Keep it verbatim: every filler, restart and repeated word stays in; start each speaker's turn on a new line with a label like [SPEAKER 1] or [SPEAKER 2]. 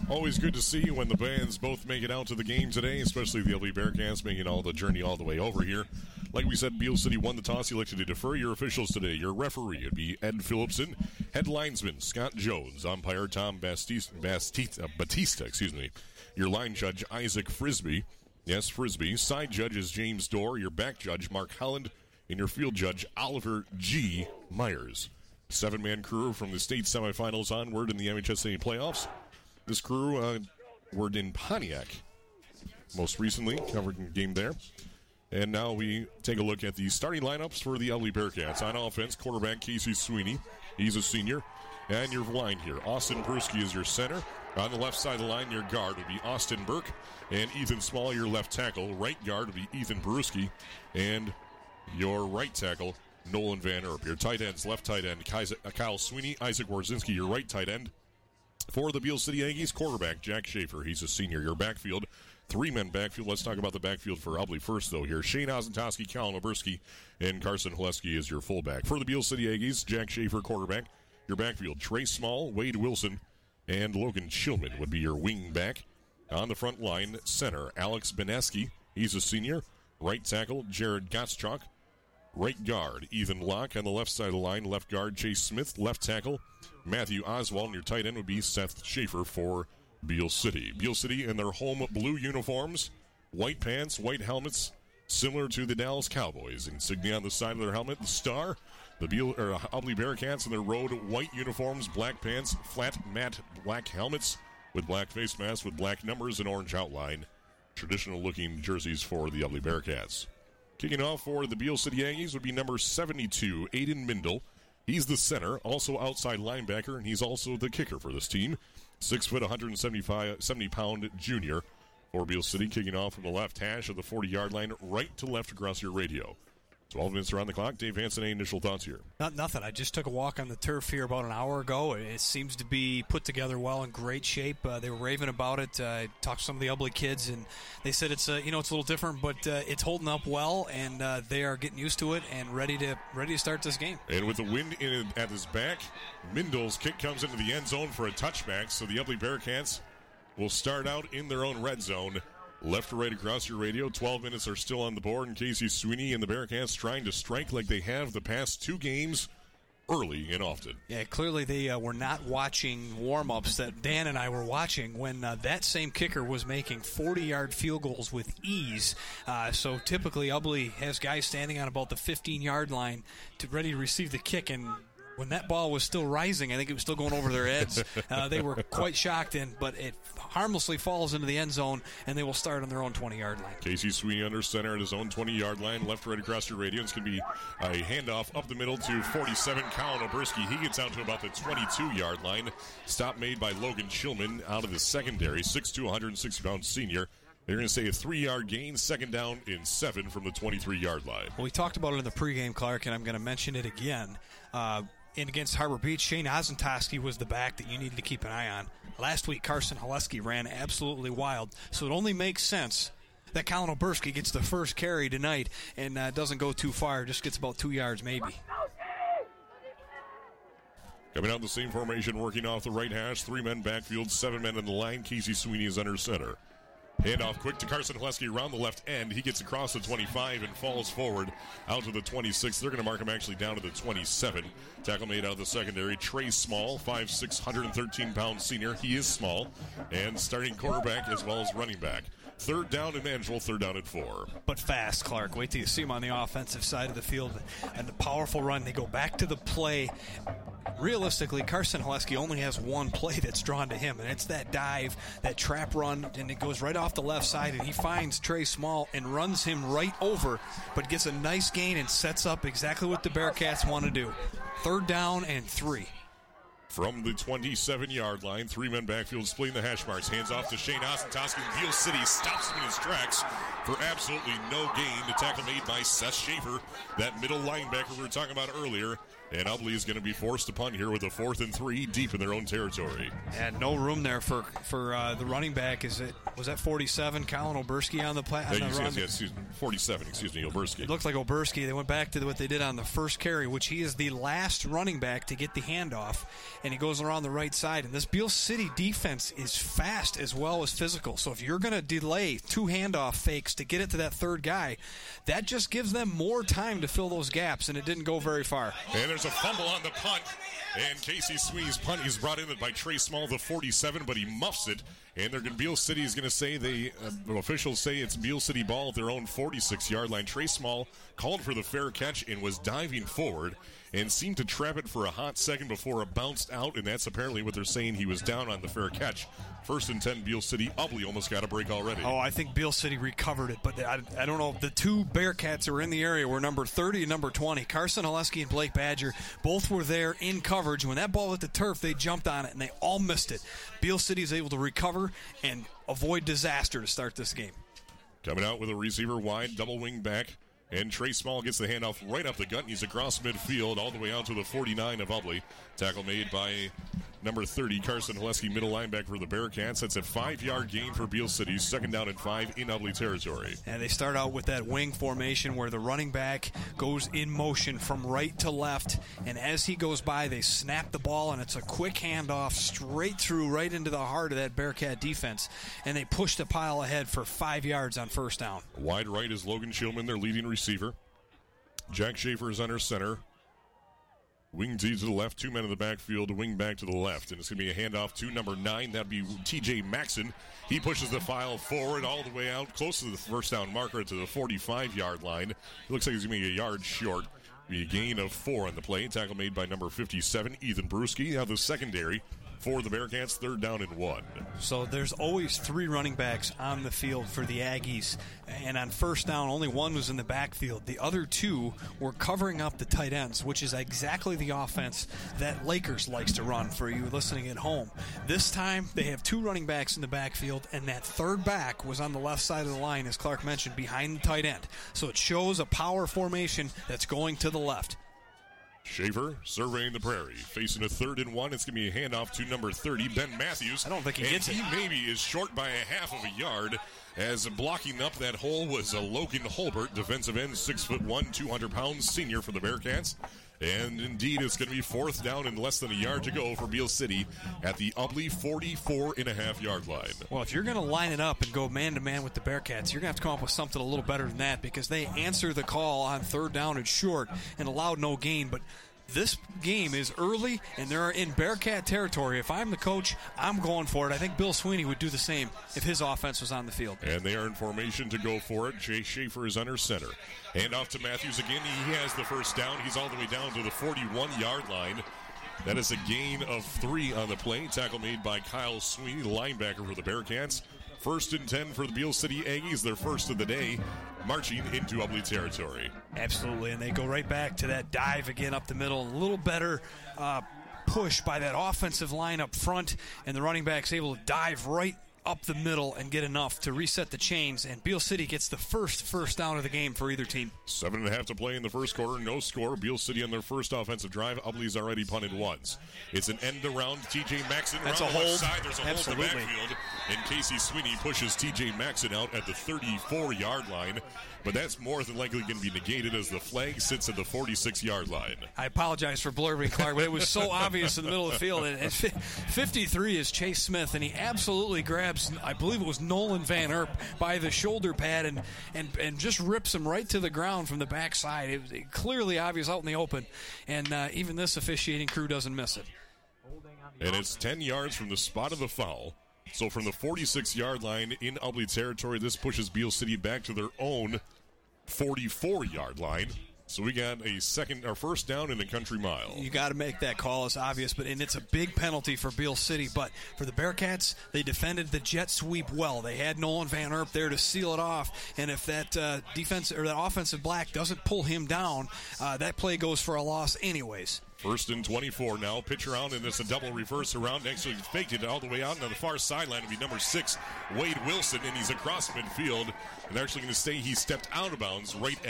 [SPEAKER 1] Always good to see when the bands both make it out to the game today, especially the Ubly Bearcats making all the journey all the way over here. Like we said, Beal City won the toss, elected to defer. Your officials today, your referee would be Ed Phillipson, head linesman Scott Jones, umpire Tom Bastista, Bastista, Batista, excuse me. Your line judge Isaac Frisbee, yes, Frisbee. Side judge is James Dorr, your back judge Mark Holland, and your field judge Oliver G. Myers. Seven-man crew from the state semifinals onward in the M H S A playoffs. This crew uh, were in Pontiac most recently, covered a game there. And now we take a look at the starting lineups for the Ubly Bearcats. On offense, quarterback Casey Sweeney. He's a senior. And your line here, Austin Brusky is your center. On the left side of the line, your guard would be Austin Burke. And Ethan Small, your left tackle. Right guard would be Ethan Brusky. And your right tackle, Nolan Van Erp. Your tight ends, left tight end, Kyle Sweeney. Isaac Warzinski, your right tight end. For the Beal City Aggies, quarterback Jack Schaefer. He's a senior. Your backfield, three-men backfield. Let's talk about the backfield for Ubly first, though. Here, Shane Ozentowski, Colin Oberski, and Carson Haleski is your fullback. For the Beal City Aggies, Jack Schaefer, quarterback. Your backfield, Trey Small, Wade Wilson, and Logan Shillman would be your wing back. On the front line, center, Alex Beneski. He's a senior. Right tackle, Jared Gottschalk. Right guard, Ethan Locke. On the left side of the line, left guard, Chase Smith. Left tackle, Matthew Oswald. And your tight end would be Seth Schaefer for Beal City. Beal City in their home blue uniforms, white pants, white helmets, similar to the Dallas Cowboys. Insignia on the side of their helmet, the star. The Beal or Ubly Bearcats in their road white uniforms, black pants, flat matte black helmets with black face masks with black numbers and orange outline. Traditional-looking jerseys for the Ubly Bearcats. Kicking off for the Beal City Aggies would be number seventy-two, Aiden Mindel. He's the center, also outside linebacker, and he's also the kicker for this team. Six foot, one hundred seventy-five, seventy pound junior for Beal City, kicking off from the left hash of the forty-yard line, right to left across your radio. twelve minutes around the clock. Dave Hansen, any initial thoughts here?
[SPEAKER 2] Not nothing. I just took a walk on the turf here about an hour ago. It seems to be put together well, in great shape. Uh, they were raving about it. I uh, talked to some of the Ubly kids, and they said it's uh, you know it's a little different, but uh, it's holding up well, and uh, they are getting used to it and ready to ready to start this game.
[SPEAKER 1] And with the wind in at his back, Mindel's kick comes into the end zone for a touchback. So the Ubly Bearcats will start out in their own red zone. Left to right across your radio. twelve minutes are still on the board, and Casey Sweeney and the Bearcats trying to strike like they have the past two games, early and often.
[SPEAKER 2] Yeah, clearly they uh, were not watching warm-ups that Dan and I were watching when uh, that same kicker was making forty-yard field goals with ease. Uh, so typically Ubly has guys standing on about the fifteen-yard line to ready to receive the kick, and when that ball was still rising, I think it was still going over their heads. Uh, they were quite shocked, in, but it harmlessly falls into the end zone, and they will start on their own twenty-yard line.
[SPEAKER 1] Casey Sweeney under center at his own twenty-yard line, left right across your radio. It's going to be a handoff up the middle to forty-seven, Colin Oberski. He gets out to about the twenty-two-yard line. Stop made by Logan Shillman out of the secondary, six two, one hundred sixty pound senior. They're going to say a three-yard gain, second down in seven from the twenty-three-yard line.
[SPEAKER 2] Well, we talked about it in the pregame, Clark, and I'm going to mention it again. Uh, And against Harbor Beach, Shane Ozentowski was the back that you needed to keep an eye on. Last week, Carson Haleski ran absolutely wild, so it only makes sense that Colin Oberski gets the first carry tonight and uh, doesn't go too far, just gets about two yards maybe.
[SPEAKER 1] Coming out in the same formation, working off the right hash, three men backfield, seven men in the line. Casey Sweeney is under center. Handoff quick to Carson Haleski around the left end. He gets across the twenty-five and falls forward out to the twenty-six. They're going to mark him actually down to the twenty-seven. Tackle made out of the secondary. Trey Small, five six, one hundred thirteen pound senior. He is small. And starting quarterback as well as running back. Third down and manageable, third down at four.
[SPEAKER 2] But fast, Clark. Wait till you see him on the offensive side of the field. And the powerful run. They go back to the play. Realistically, Carson Haleski only has one play that's drawn to him, and it's that dive, that trap run, and it goes right off the left side, and he finds Trey Small and runs him right over, but gets a nice gain and sets up exactly what the Bearcats want to do. Third down and three.
[SPEAKER 1] From the twenty-seven-yard line, three men backfield splitting the hash marks. Hands off to Shane Ozentowski. Beal City stops him in his tracks for absolutely no gain. The tackle made by Seth Schaefer, that middle linebacker we were talking about earlier. And Ubly is going to be forced to punt here with a fourth and three deep in their own territory.
[SPEAKER 2] And no room there for for uh, the running back. Is it was that forty-seven, Colin Oberski on the play?
[SPEAKER 1] Yeah, yes, yes, excuse me, forty-seven, excuse me, Oberski.
[SPEAKER 2] It looked like Oberski. They went back to what they did on the first carry, which he is the last running back to get the handoff. and he goes around the right side. And this Beal City defense is fast as well as physical. So if you're going to delay two handoff fakes to get it to that third guy, that just gives them more time to fill those gaps, and it didn't go very far.
[SPEAKER 1] And there's a fumble on the punt. And Casey Sweeney's punt is brought in by Trey Small, the forty-seven, but he muffs it. And they're going Beal City is going to say, they uh, officials say it's Beal City ball at their own forty-six-yard line. Trey Small called for the fair catch and was diving forward and seemed to trap it for a hot second before it bounced out, and that's apparently what they're saying. He was down on the fair catch. First and ten, Beal City. Ubley almost got a break already.
[SPEAKER 2] Oh, I think Beal City recovered it, but I, I don't know. The two Bearcats that were in the area were number thirty and number twenty. Carson Haleski and Blake Badger both were there in coverage. When that ball hit the turf, they jumped on it, and they all missed it. Beal City is able to recover and avoid disaster to start this game.
[SPEAKER 1] Coming out with a receiver wide, double wing back. And Trey Small gets the handoff right up the gut, and he's across midfield all the way out to the forty-nine of Ubley. Tackle made by number thirty, Carson Haleski, middle linebacker for the Bearcats. That's a five-yard gain for Beal City, second down and five in Ubley territory.
[SPEAKER 2] And they start out with that wing formation where the running back goes in motion from right to left, and as he goes by, they snap the ball, and it's a quick handoff straight through right into the heart of that Bearcat defense, and they push the pile ahead for five yards on first down.
[SPEAKER 1] Wide right is Logan Shillman, their leading receiver. Jack Schaefer is under center. Wing D to the left, two men in the backfield, wing back to the left. And it's going to be a handoff to number nine. That'd be T J Maxson. He pushes the file forward all the way out, close to the first down marker to the forty-five-yard line. It looks like he's going to be a yard short. Be a gain of four on the play. Tackle made by number fifty-seven, Ethan Brewski. Now the secondary for the Bearcats, third down and one.
[SPEAKER 2] So there's always three running backs on the field for the Aggies. And on first down, only one was in the backfield. The other two were covering up the tight ends, which is exactly the offense that Lakers likes to run for you listening at home. This time, they have two running backs in the backfield, and that third back was on the left side of the line, as Clark mentioned, behind the tight end. So it shows a power formation that's going to the left.
[SPEAKER 1] Schaefer surveying the prairie, facing a third and one. It's going to be a handoff to number thirty, Ben Matthews.
[SPEAKER 2] I don't think he
[SPEAKER 1] and
[SPEAKER 2] gets
[SPEAKER 1] he
[SPEAKER 2] it.
[SPEAKER 1] He maybe is short by a half of a yard, as blocking up that hole was a Logan Holbert, defensive end, six foot one, two hundred pounds, senior for the Bearcats. And indeed, it's going to be fourth down and less than a yard to go for Beal City at the Ubley forty-four and a half yard line.
[SPEAKER 2] Well, if you're going to line it up and go man-to-man with the Bearcats, you're going to have to come up with something a little better than that, because they answer the call on third down and short and allowed no gain. But this game is early, and they're in Bearcat territory. If I'm the coach, I'm going for it. I think Bill Sweeney would do the same if his offense was on the field.
[SPEAKER 1] And they are in formation to go for it. Jay Schaefer is under center. Hand off to Matthews again. He has the first down. He's all the way down to the forty-one-yard line. That is a gain of three on the play. Tackle made by Kyle Sweeney, the linebacker for the Bearcats. First and ten for the Beal City Aggies, their first of the day, marching into Ubley territory.
[SPEAKER 2] Absolutely, and they go right back to that dive again up the middle. A little better uh, push by that offensive line up front, and the running back's able to dive right up the middle and get enough to reset the chains, and Beal City gets the first first down of the game for either team.
[SPEAKER 1] Seven and a half to play in the first quarter, no score. Beal City on their first offensive drive. Ubley's already punted once. It's an end around T J Maxson.
[SPEAKER 2] That's
[SPEAKER 1] around
[SPEAKER 2] a
[SPEAKER 1] the
[SPEAKER 2] hold.
[SPEAKER 1] Left side. There's a
[SPEAKER 2] Absolutely.
[SPEAKER 1] hold in the backfield, and Casey Sweeney pushes T J Maxson out at the thirty-four-yard line. But that's more than likely going to be negated as the flag sits at the forty-six-yard line.
[SPEAKER 2] I apologize for blurring, Clark, but it was so obvious in the middle of the field. And at fifty-three is Chase Smith, and he absolutely grabs, I believe it was Nolan Van Erp, by the shoulder pad and, and, and just rips him right to the ground from the backside. It was clearly obvious out in the open, and uh, even this officiating crew doesn't miss it.
[SPEAKER 1] And it's ten yards from the spot of the foul. So from the forty-six-yard line in Ubley territory, this pushes Beal City back to their own forty-four-yard line. So we got a second or first down in the country mile.
[SPEAKER 2] You got to make that call. It's obvious, but and it's a big penalty for Beal City. But for the Bearcats, they defended the jet sweep well. They had Nolan Van Erp there to seal it off. And if that uh, defense or that offensive black doesn't pull him down, uh, that play goes for a loss anyways.
[SPEAKER 1] First and twenty-four now. Pitch around, and it's a double reverse around. Actually faked it all the way out. And on the far sideline will be number six, Wade Wilson, and he's across midfield. And they're actually going to say he stepped out of bounds right